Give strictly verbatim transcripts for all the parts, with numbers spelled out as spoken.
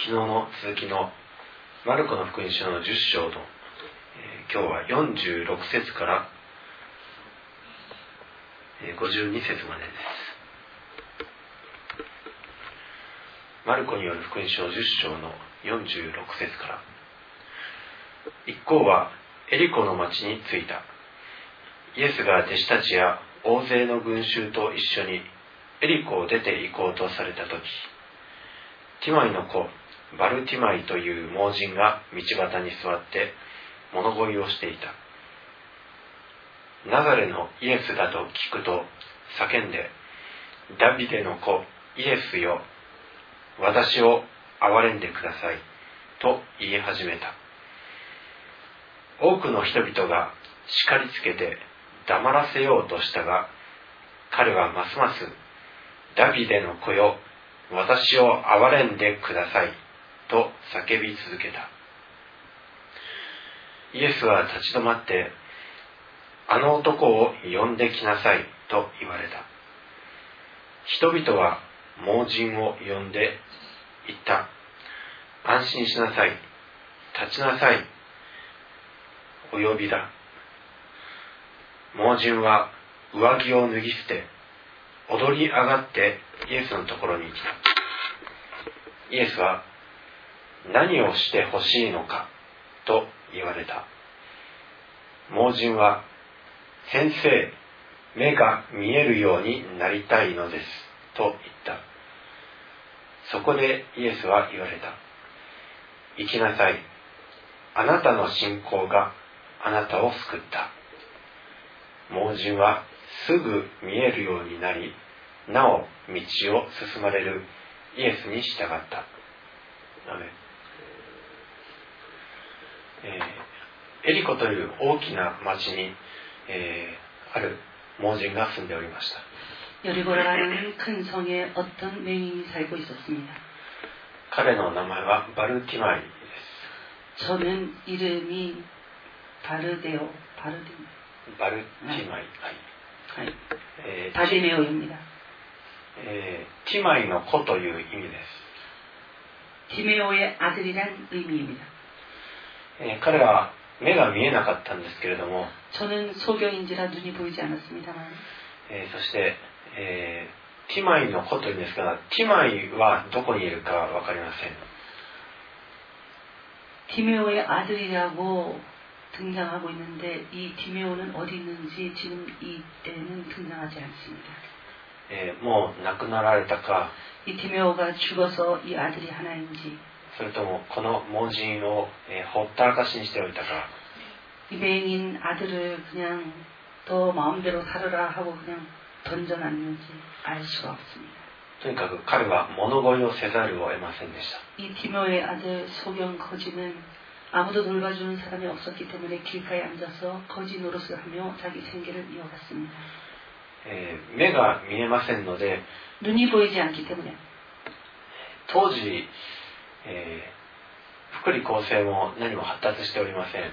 昨日の続きのマルコの福音書のじゅっ章の、えー、今日はよんじゅうろく節から、えー、ごじゅうに節までです。マルコによる福音書じゅっ章のよんじゅうろく節から。一行はエリコの町に着いた。イエスが弟子たちや大勢の群衆と一緒にエリコを出て行こうとされたとき、ティマイの子バルティマイという盲人が道端に座って物乞いをしていた。ナザレのイエスだと聞くと叫んで、ダビデの子イエスよ、私を憐れんでくださいと言い始めた。多くの人々が叱りつけて黙らせようとしたが、彼はますますダビデの子よ、私を憐れんでくださいと叫び続けた。イエスは立ち止まって、あの男を呼んできなさいと言われた。人々は盲人を呼んで言った。安心しなさい。立ちなさい。お呼びだ。盲人は上着を脱ぎ捨て、踊り上がってイエスのところに来た。イエスは、何をしてほしいのかと言われた。盲人は、先生、目が見えるようになりたいのですと言った。そこでイエスは言われた。行きなさい。あなたの信仰があなたを救った。盲人はすぐ見えるようになり、なお道を進まれるイエスに従った。アメン。えー、エリコという大きな町に、えー、ある盲人が住んでおりました。 여리고라는 큰 성에 어떤 맹인이 살고 있었습니다. 彼の名前はバルティマイです。 저는 이름이 바르데오, 바르디, バルティマイ、はい。 えー、바디메오입니다. えー、ティマイの子という意味です。 디메오의 아들이란 의미입니다. えー、彼は目が見えなかったんですけれども、 저는 소경인지라 눈이 보이지 않았습니다만, えー、そして、えー、ティマイの子というんですが、ティマイはどこにいるかわかりません。 디메오의 아들이라고 등장하고 있는데 이 디메오는 어디 있는지 지금 이때는 등장하지 않습니다. えー、もう亡くなられたか、 이 디메오가 죽어서 이 아들이 하나인지, それともこの盲人を、えー、ほったらかしにしておいたか、 이 맹인 아들을 그냥 더 마음대로 살아라 하고 그냥 던져놨는지 알 수가 없습니다. とにかく彼は物乞いをせざるを得ませんでした。 이 디메오의 아들 소경 거지는 아무도 돌봐주는 사람이 없었기 때문에 길가에 앉아서 거지 노릇을 하며 자기 생계를 이어갔습니다. えー、目が見えませんので、 눈이 보이지 않기 때문에 当時、えー、福利厚生も何も発達しておりません。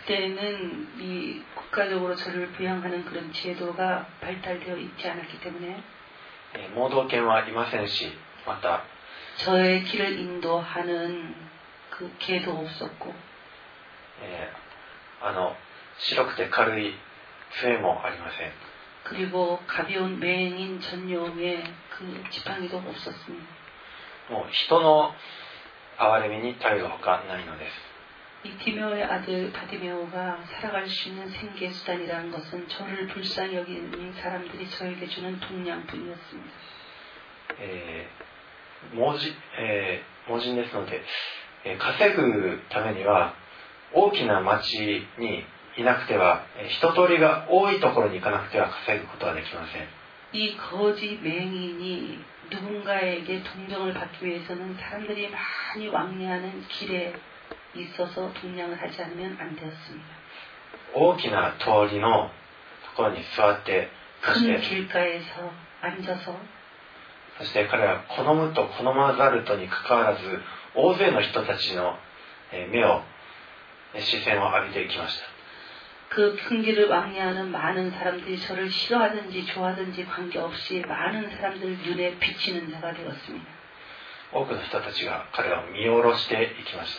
그때는 이 국가적으로 저를 부양하는 그런 제도가 발달되어 있지 않았기 때문에 えー、盲導犬はいませんし、また 저의 길을 인도하는 그 개도 없었고, えー、あの白くて軽い杖もありません。 그리고 가벼운 맹인 전용의 그 지팡이도 없었습니다. もう人の憐れみに頼るほかないのです。 이 디메오의 아들 바디메오가 살아갈 수 있는 생계수단이라는 것은 저를 불쌍히 여기는 사람들이 저에게 주는 동량뿐이었습니다. えー、盲人、えー、盲人ですので、えー、稼ぐためには大きな町にいなくては、えー、人通りが多いところに行かなくては稼ぐことはできません。 이 거지 맹인이 누군가에게 동정을 받기 위해서는 사람들이 많이 왕래하는 길에 있어서 동량을 하지 않으면 안 되었습니다. 大きな通りのところに座って、そし 큰 て 길가에서 앉아서 そして彼は好むと好まざるとにかかわらず大勢の人たちの目を視線を浴びていきました。 그 큰 길을 왕래하는 많은 사람들이 저를 싫어하든지 좋아하든지 관계없이 많은 사람들 눈에 비치는 자가 되었습니다. 多くの人たちが彼らを見下ろしていきました。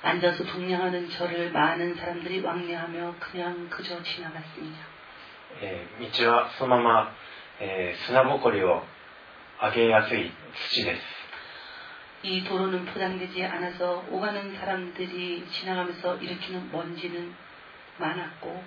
앉아서 동냥하는 저를 많은 사람들이 왕래하며 그냥 그저 지나갔습니다. えー、道はそのまま、えー、砂ぼこりを上げやすい土です。 이 도로는 포장되지 않아서 오가는 사람들이 지나가면서 일으키는 먼지는 많았고,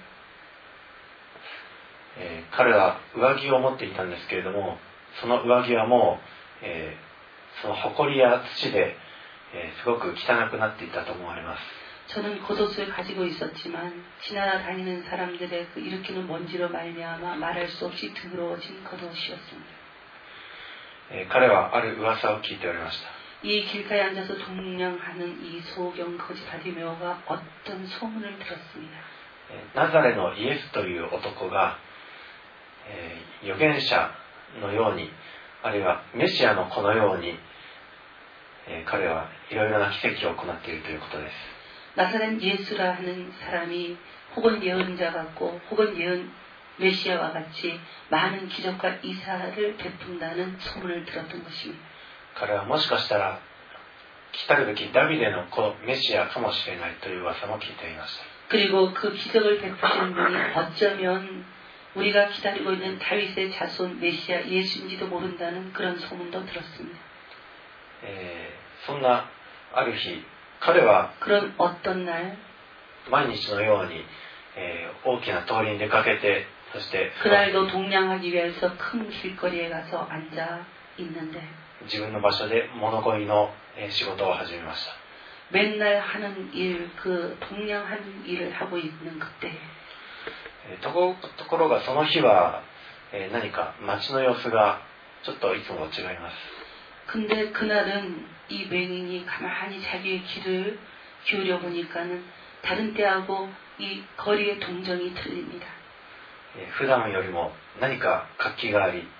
えー、彼は上着を持っていたんですけれども、その上着はもう、えー、その埃や土で、えー、すごく汚くなっていたと思われます。 저는 겉옷을 가지고 있었지만 지나다니는 사람들의 그 일으키는 먼지로 말미암아 말할 수 없이 더러워진 겉옷이었습니다. えー、彼はある噂を聞いておりました。 이 길가에 앉아서 동냥하는 이 소경 거지 바디메오가 어떤 소문을 들었습니다. ナザレのイエスという男が、えー、預言者のように、あるいはメシアの子のように、えー、彼はいろいろな奇跡を行っているということです。 나사렛 예수라 하는 사람이 혹은 예언자 같고 혹은 예언 메시아와 같이 많은 기적과 이사를 베푼다는 소문을 들었던 것입니다. 彼はもしかしたら来たるべきダビデの子メシアかもしれないという噂も聞いていました。 그리고 그 기적을 베푸시는 분이 어쩌면 우리가 기다리고 있는 다윗의 자손 메시아 예수인지도 모른다는 그런 소문도 들었습니다. えー、そんなある日、彼は 그런 어떤 날 毎日のように、えー、大きな通りに出かけて、そして 그날도 동냥하기 위해서 큰 길거리에 가서 앉아 있는데 自分の場所で物乞いの仕事を始めました。 맨날 하는 일, 그 동냥하는 일을 하고 있는 그때 とこ、ところがその日は、えー、何か街の様子がちょっといつもと違います。 근데 그날은 이 맹인이 가만히 자기의 길을 기울여 보니까는 다른 때하고 이 거리의 동정이 틀립니다. えー、普段よりも何か活気があり、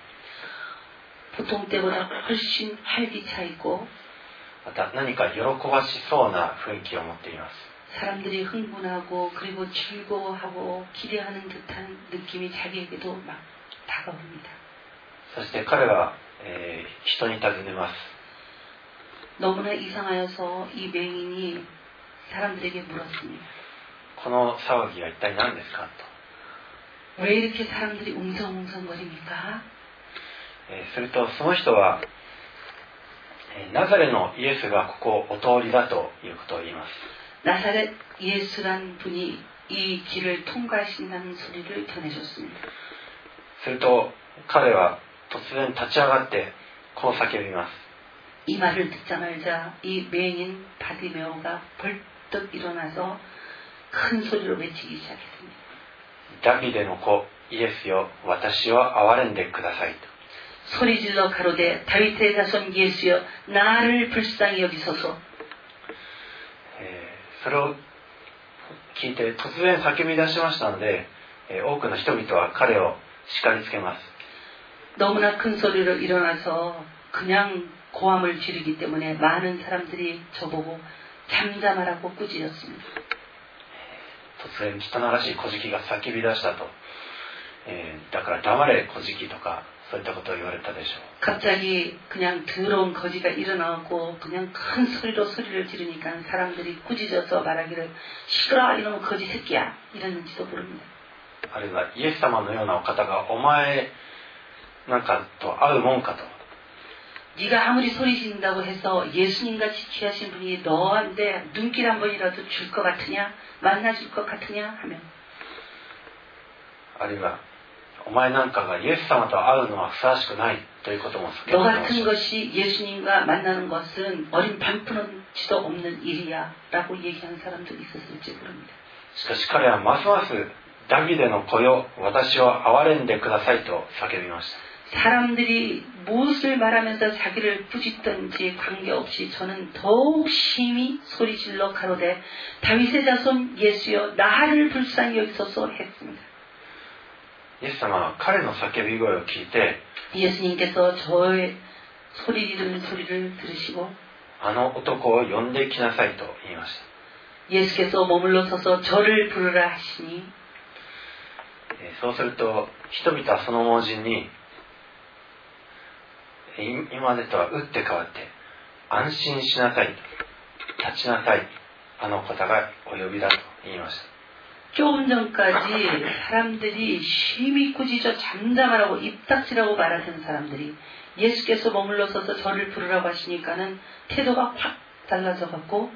보통 때보다 훨씬 활기차 있고 また何か喜ばしそうな雰囲気を持っています。 사람들이 흥분하고 그리고 즐거워하고 기대하는 듯한 느낌이 자기에게도 막 다가옵니다. そして彼は、えー、人に尋ねます。 너무나 이상하여서 이 맹인이 사람들에게 물었습니다. この騒ぎは一体何ですかと。 왜 이렇게 사람들이 웅성웅성거립니까? えー、するとその人は、えー、ナザレのイエスがここをお通りだということを言います。 나사렛 예수란 분이 이 길을 통과하신다는 소리를 전해줬습니다. すると彼は突然立ち上がってこう叫びます。 이 말을 듣자마자 이 맹인 바디메오가 벌떡 일어나서 큰 소리로 외치기 시작했습니다. ダビデの子イエスよ、私を憐れんでくださいと。 소리질러 가로되 다윗의 자손 예수여 나를 불쌍히 여기소서. えー、それを聞いて突然叫び出しましたので、えー、多くの人々は彼を叱りつけます。 너무나 큰 소리로 일어나서 그냥 고함을 지르기 때문에 많은 사람들이 저보고 잠잠하라고 꾸짖었습니다. 突然汚らしい小敷が叫び出したと、えー、だから黙れ小敷とかそういったことを言われたでしょう。 갑자기 그냥 더러운 거지가 일어나고 그냥 큰 소리로 소리를 지르니까 사람들이 꾸짖어서 말하기를 시끄러워 이놈의 거지 새끼야 이랬는지도 모릅니다. あるいはイエス様のようなお方がお前なんかと会うもんかと。 네가 아무리 소리 지른다고 해서 예수님같이 귀하신 분이 너한테 눈길 한 번이라도 줄 것 같으냐? 만나줄 것 같으냐? 하면 あるいはお前なんかがイエス様と会うのはふさわしくないということも叫んでい 너 ました。 같은 것이 예수님과 만나는 것은 어린 반푼어치도 없는 일이야 라고 얘기하는 사람도 있었을지 모릅니다. しかし彼はますますダビデの子よ、私を憐れんでくださいと叫びました。 사람들이 무엇을 말하면서 자기를 꾸짖던지 관계없이 저는 더욱 심히 소리질러 가로되 다윗의 자손 예수여 나를 불쌍히 여기소서 했습니다. イエス様は彼の叫び声を聞いて 예수님께서 저의 소리 지르는 소리를 들으시고 あの男を呼んできなさいと言いました。 예수께서 머물러 서서 저를 부르라 하시니 そうすると人々はその盲人に今までとは打って変わって安心しなさい、立ちなさい、あの方がお呼びだと言いました。 조금 전까지 사람들이 심히 꾸짖어 잠잠하라고 입닥치라고 말하던 사람들이 예수께서 머물러 서서 저를 부르라고 하시니까는 태도가 확 달라져 갖고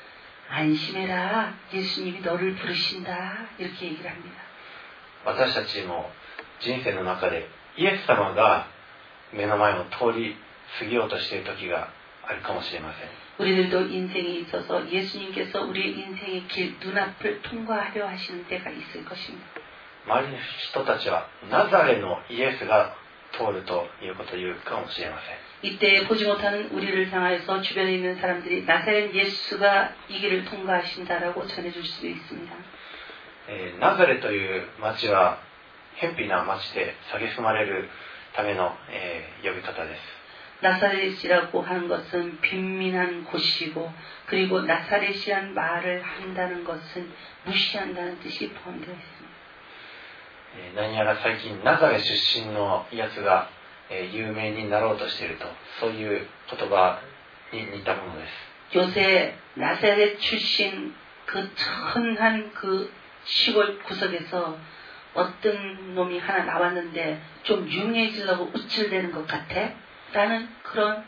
안심해라, 예수님이 너를 부르신다, 이렇게 얘기를 합니다. 私たちも人生の中でイエス様が目の前を通り過ぎようとしている時があるかもしれません。 우리들도 인생에 있어서 예수님께서 우리의 인생의 길, 눈앞을 통과하려 하시는 때가 있을 것입니다. 周りの人たちはナザレのイエスが通るということを言うかもしれません。 이때 보지 못하는 우리를 향하여서 주변에 있는 사람들이 나사렛 예수가 이 길을 통과하신다라고 전해줄 수도 있습니다. えー、ナザレという町は偏僻な町で蔑まれるための、えー、呼び方です。 나사렛이라고 하는 것은 빈민한 곳이고 그리고 나사렛이란 말을 한다는 것은 무시한다는 뜻이 포함되어 있습니다. えー、何やら最近ナザレ出身のやつが、えー、有名になろうとしていると、そういう言葉に似たものです。 요새 나사렛 출신 그 천한 그 시골 구석에서 어떤 놈이 하나 나왔는데 좀 유명해지려고 우쭐대는 것 같아? 라는 그런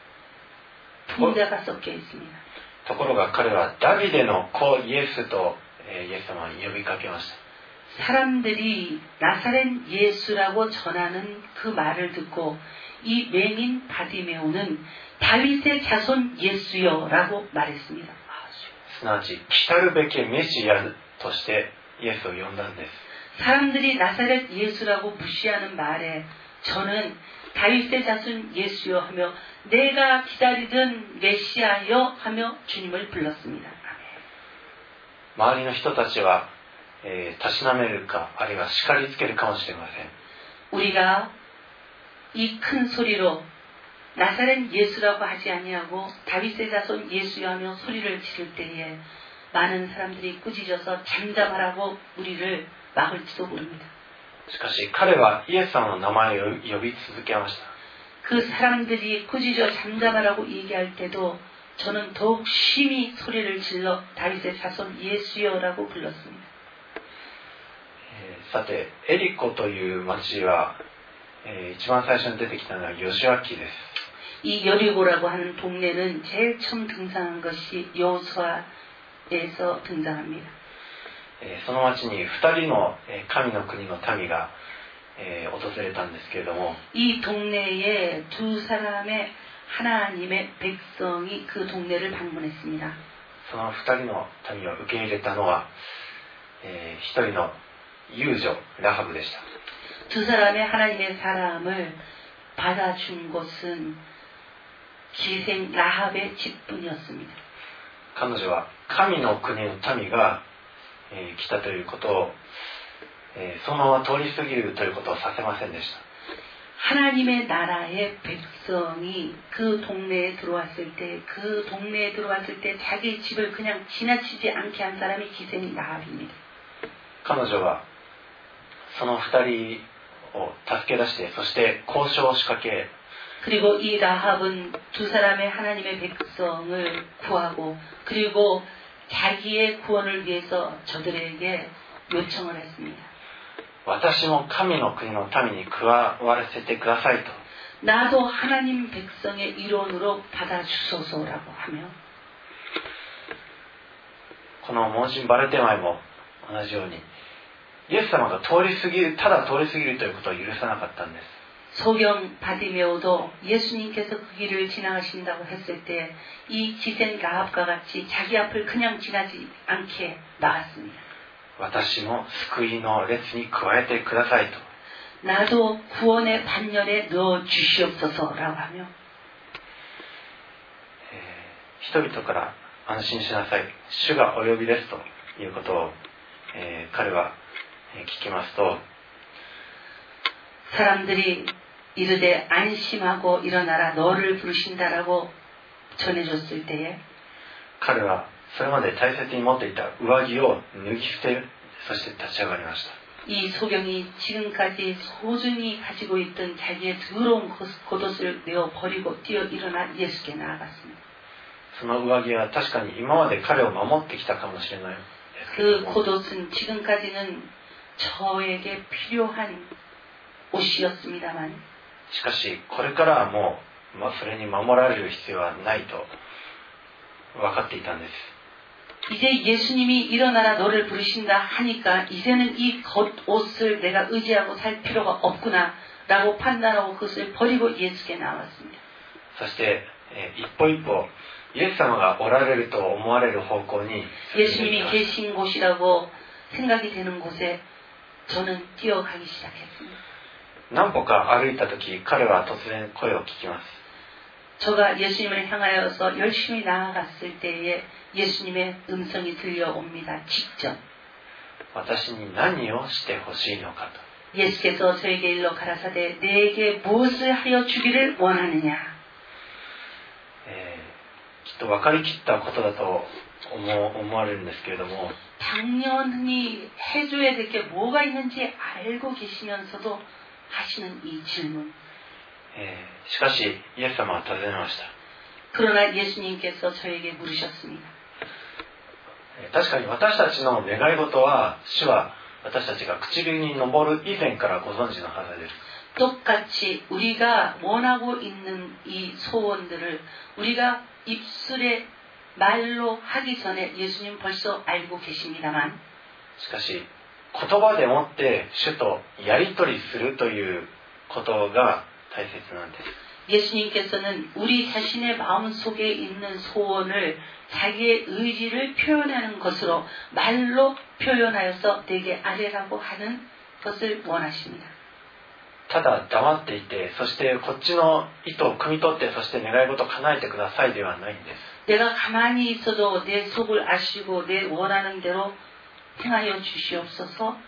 풍자가 섞여 있습니다. ところが彼はダビデの子イエスと、えー、イエス様に呼びかけました。 사람들이 나사렛 예수라고 전하는 그 말을 듣고 이 맹인 바디메오는 다윗의 자손 예수여라고 말했습니다. すなわち来たるべきメシアとしてイエスを呼んだんです。 사람들이 나사렛 예수라고 무시하는 말에 저는 다윗의 자손 예수여 하며 내가 기다리던 메시아여 하며 주님을 불렀습니다. 周りの人たちは、えー、たしなめるかあるいは叱りつけるかもしれません。 우리가 이 큰 소리로 나사렛 예수라고 하지 아니하고 다윗의 자손 예수여 하며 소리를 지를 때에 많은 사람들이 꾸짖어서 잠잠하라고 우리를 막을지도 모릅니다. しかし彼はイエス様の名前を呼び続けました。 그 사람들이 꾸짖어 잠잠하라고 얘기할 때도 저는 더욱 심히 소리를 질러 다윗의 자손 예수여라고 불렀습니다. えー、さてエリコという町は、えー、一番最初に出てきたのはヨシュア記です。 이 여리고라고 하는 동네는 제일 처음 등장한 것이 여호수아에서 등장합니다. えー、その町にふたりの神の国の民が、えー、訪れたんですけれども、 이 동네에 두 사람의 하나님의 백성이 그 동네를 방문했습니다. そのふたりの民を受け入れたのは、えー、一人の遊女ラハブでした。 두 사람의 하나님의 사람을 받아준 곳은 기생 라합의 집뿐이었습니다. 彼女は神の国の民が、えー、来たということを、えー、そのまま通り過ぎるということをさせませんでした。 하나님의 나라의 백성이 그 동네에 들어왔을 때, 그 동네에 들어왔을 때 자기 집을 그냥 지나치지 않게 한 사람이 기생 라합입니다. 彼女はそのふたりを助け出して、そして交渉を仕掛け、 그리고 이 라합은 두 사람의 하나님의 백성을 구하고 그리고 자기의 구원을 위해서 저들에게 요청을 했습니다. 私も神の国の民に加わらせてくださいと。 나도 하나님 백성의 일원으로 받아주소서라고 하며 この盲人バルテマイも同じようにイエス様が通り過ぎる、ただ通り過ぎるということを許さなかったんです。 소경 바디메오도 예수님께서 그 길을 지나가신다고 했을 때 이 기생 라합과 같이 자기 앞을 그냥 지나지 않게 나갔습니다. 私も救いの列に加えてくださいと。 나도 구원의 반열에 넣어 주시옵소서라고 하며 えー、人々から安心しなさい、主がお呼びですということを、えー、彼は聞きますと、 사람들이 이르되 안심하고 일어나라 너를 부르신다라고 전해줬을 때에 彼はそれまで大切に持っていた上着を脱ぎ捨て、そして立ち上がりました。 이 소경이 지금까지 소중히 가지고 있던 자기의 더러운 겉옷을 내어 버리고 뛰어 일어나 예수께 나아갔습니다. その上着は確かに今まで彼を守ってきたかもしれないですけど 그 も、 겉옷은 지금까지는 저에게 필요한 옷이었습니다만 しかしこれからはもう、まあ、それに守られる必要はないと分かっていたんです。 이제 예수님이 일어나라 너를 부르신다 하니까 이제는 이 겉옷을 내가 의지하고 살 필요가 없구나 라고 판단하고 그것을 버리고 예수께 나왔습니다. そして、えー、一歩一歩イエス様がおられると思われる方向に 예수님이 계신 곳이라고 생각이 되는 곳에 저는 뛰어가기 시작했습니다. 何歩か歩いた時彼は突然声を聞きます。 저가 예수님을 향하여서 열심히 나아갔을 때에 예수님의 음성이 들려옵니다. 직접 私に何をしてほしいのかと。 예수께서 저에게 일러 가라사대 내게 무엇을 하여 주기를 원하느냐. えー、きっと分かりきったことだと 思, 思われるんですけれども 당연히 해줘야 될 게 뭐가 있는지 알고 계시면서도 하시는 이 질문. えー、しかしイエス様は尋ねました。 그러나 예수님께서 저에게 물으셨습니다. 確かに私たちの願い事は主は私たちが唇に上る以前からご存知のはずです。 똑같이 우리가 원하고 있는 이 소원들을 우리가 입술에 말로 하기 전에 예수님 벌써 알고 계십니다만 しかし言葉でもって主とやり取りするということが大切なんです。 예수님께서는 우리 자신의 마음속에 있는 소원을 자기의 의지를 표현하는 것으로 말로 표현하여서 내게 아뢰라고 하는 것을 원하십니다. ただ黙っていてそしてこっちの意図を汲み取ってそして願い事を叶えてくださいではないんです。 내가 가만히 있어도 내 속을 아시고 내 원하는 대로 행하여 주시옵소서.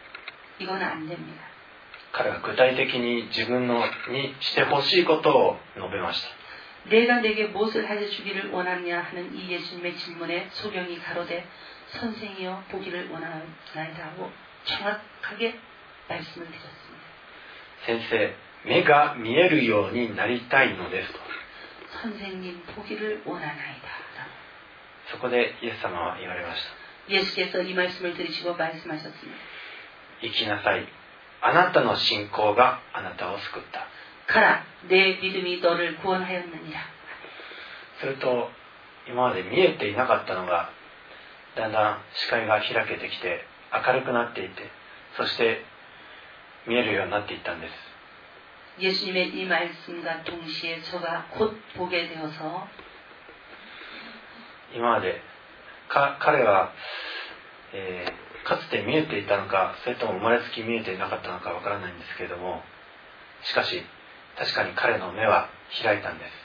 이건 안 됩니다. 彼は具体的に自分のにしてほしいことを述べました。 내가 내게 무엇을 하여 주기를 원하느냐 하는 이 예수님의 질문에 소경이 가로되 선생이여 보기를 원하나이다 하고 정확하게 말씀을 드렸습니다. 先生、目が見えるようになりたいのですと。 선생님 보기를 원하나이다. そこでイエス様は言われました。 예수께서 이 말씀을 들으시고 말씀하셨습니다. 行きなさい。あなたの信仰があなたを救った。 가라, 내 믿음이 너를 구원하였느니라. すると今まで見えていなかったのがだんだん視界が開けてきて明るくなっていってそして見えるようになっていったんです。 예수님의 이 말씀과 동시에 저가 곧 보게 되어서 今までか彼は、えー、かつて見えていたのかそれとも生まれつき見えていなかったのかわからないんですけれどもしかし確かに彼の目は開いたんです。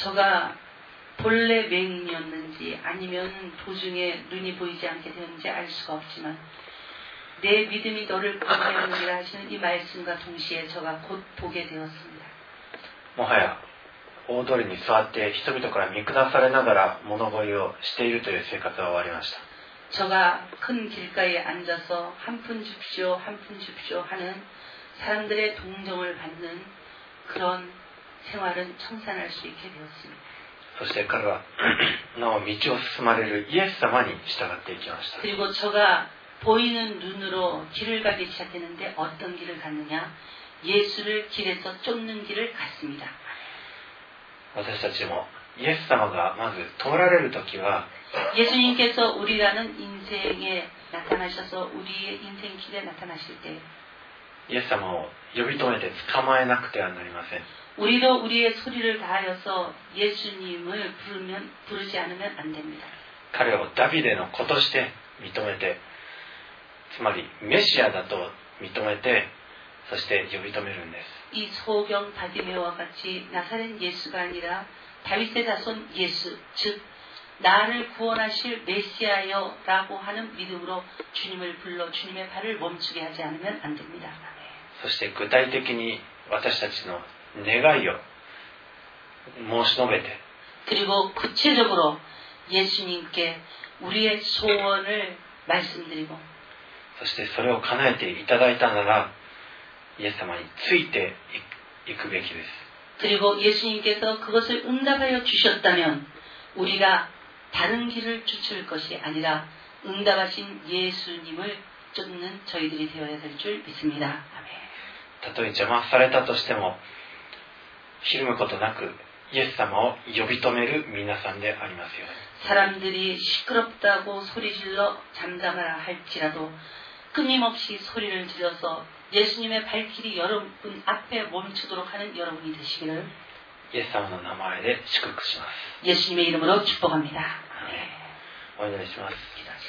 저가 본래 맹인이었는지 아니면 도중에 눈이 보이지 않게 되었는지 알 수가 없지만 내 믿음이 너를 구원하였느니라 하시는 이 말씀과 동시에 저가 곧 보게 되었습니다. もはや大通りに座って人々から見下されながら物乞いをしているという生活は終わりました。 저가 큰 길가에 앉아서 한 푼 줍시오 한 푼 줍시오 하는 사람들의 동정을 받는 그런 생활은 청산할 수 있게 되었습니다. そして彼はなお道を進まれるイエス様に従っていきました。 그리고 저가 보이는 눈으로 길을 가기 시작했는데 어떤 길을 갔느냐? 예수를 길에서 쫓는 길을 갔습니다. 私たちもイエス様がまず通られるときは 예수님께서 우리라는 인생에 나타나셔서 우리의 인생 길에 나타나실 때 イエス様を呼び止めて捕まえなくてはなりません。 우리도 우리의 소리를 다하여서 예수님을 부르면 부르지 않으면 안 됩니다. 彼をダビデの子として認めてつまりメシアだと認めてそして呼び止めるんです。 이 소경 바디메오와 같이 나사렛 예수가 아니라 다윗의 자손 예수, 즉 나를 구원하실 메시아여라고 하는 믿음으로 주님을 불러 주님의 발을 멈추게 하지 않으면 안 됩니다. そして具体的に私たちの願いを申し述べて 그리고 구체적으로 예수님께 우리의 소원을 말씀드리고 そそしてそれを叶えていただいたなら、イエス様についていくべきです。 그리고 예수님께서 그것을 응답하여 주셨다면 우리가 다른 길을 쫓을 것이 아니라 응답하신 예수님을 쫓는 저희들이 되어야 될 줄 믿습니다. 아멘. たとえ邪魔されたとしてもひるむことなくイエス様を呼び止める皆さんでありますように。 사람들이 시끄럽다고 소리질러 잠잠하라 할지라도 끊임없이 소리를 질러서 예수님의 발길이 여러분 앞에 멈추도록 하는 여러분이 되시기를 イエス様の名前で祝福します。 예수님의 이름으로 축복합니다. 네. お祈りします。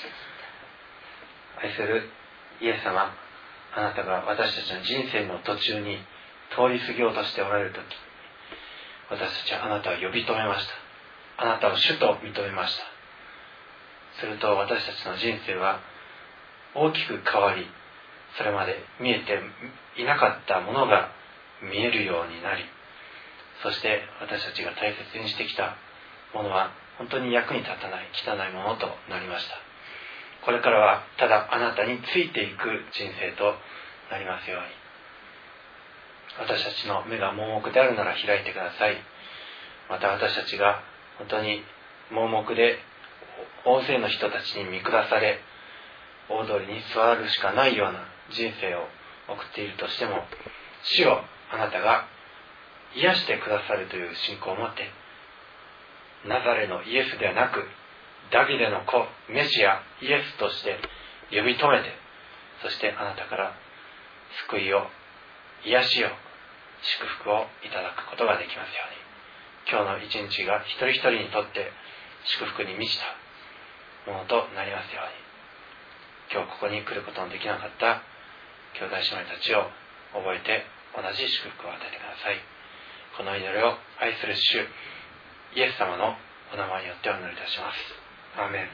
愛するイエス様、あなたが私たちの人生の途中に通り過ぎようとしておられるとき、私たちはあなたを呼び止めました。あなたを主と認めました。すると私たちの人生は大きく変わり、それまで見えていなかったものが見えるようになり、そして私たちが大切にしてきたものは本当に役に立たない汚いものとなりました。これからはただあなたについていく人生となりますように。私たちの目が盲目であるなら開いてください。また私たちが本当に盲目で大勢の人たちに見下され、大通りに座るしかないような人生を送っているとしても、主をあなたが癒してくださるという信仰を持って、ナザレのイエスではなくダビデの子メシアイエスとして呼び止めて、そしてあなたから救いを癒しを祝福をいただくことができますように。今日の一日が一人一人にとって祝福に満ちたものとなりますように。今日ここに来ることのできなかった兄弟姉妹たちを覚えて同じ祝福を与えてください。この祈りを愛する主イエス様のお名前によってお祈りいたします。アーメン。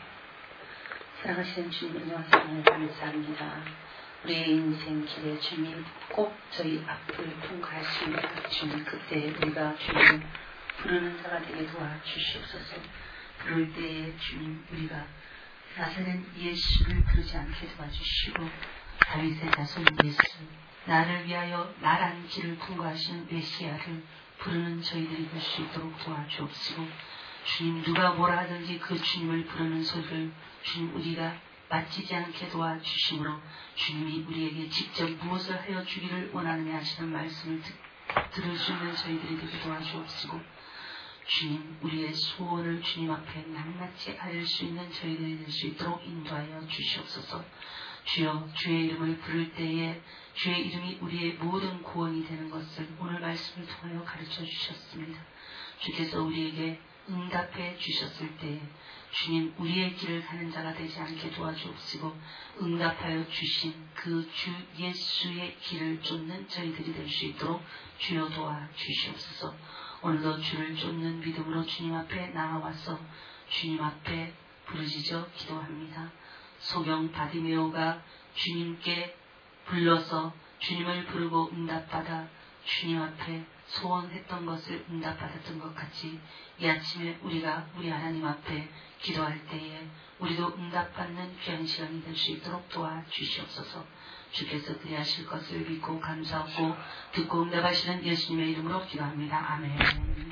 사랑하시는 주님의 말씀을 감사합니다. 우리의 인생 길에 주님 꼭 저희 앞을 통과할 수 있는 주님, 그때 우리가 주님 부르는 자가 되게 도와주시옵소서. 부를 때에 주님 우리가 나사렛 예수를 부르지 않게 도와주시고 다윗의 자손 예수, 나를 위하여 나란 길을 통과하시는 메시아를 부르는 저희들이 될 수 있도록 도와주옵시고, 주님 누가 뭐라 하든지 그 주님을 부르는 소리를 주님 우리가 맞지지 않게 도와주심으로 주님이 우리에게 직접 무엇을 하여 주기를 원하느냐 하시는 말씀을 듣, 들을 수 있는 저희들이 되게 도와주옵시고, 주님 우리의 소원을 주님 앞에 낱낱이 알릴 수 있는 저희들이 될 수 있도록 인도하여 주시옵소서. 주여, 주의 이름을 부를 때에 주의 이름이 우리의 모든 구원이 되는 것을 오늘 말씀을 통하여 가르쳐 주셨습니다. 주께서 우리에게 응답해 주셨을 때에 주님 우리의 길을 가는 자가 되지 않게 도와주옵시고, 응답하여 주신 그 주 예수의 길을 쫓는 저희들이 될 수 있도록 주여 도와주시옵소서. 오늘도 주를 쫓는 믿음으로 주님 앞에 나아와서 주님 앞에 부르짖어 기도합니다. 소경 바디메오가 주님께 불러서 주님을 부르고 응답받아 주님 앞에 소원했던 것을 응답받았던 것 같이 이 아침에 우리가 우리 하나님 앞에 기도할 때에 우리도 응답받는 귀한 시간이 될 수 있도록 도와주시옵소서. 주께서 그리하실 것을 믿고 감사하고 듣고 응답하시는 예수님의 이름으로 기도합니다. 아멘.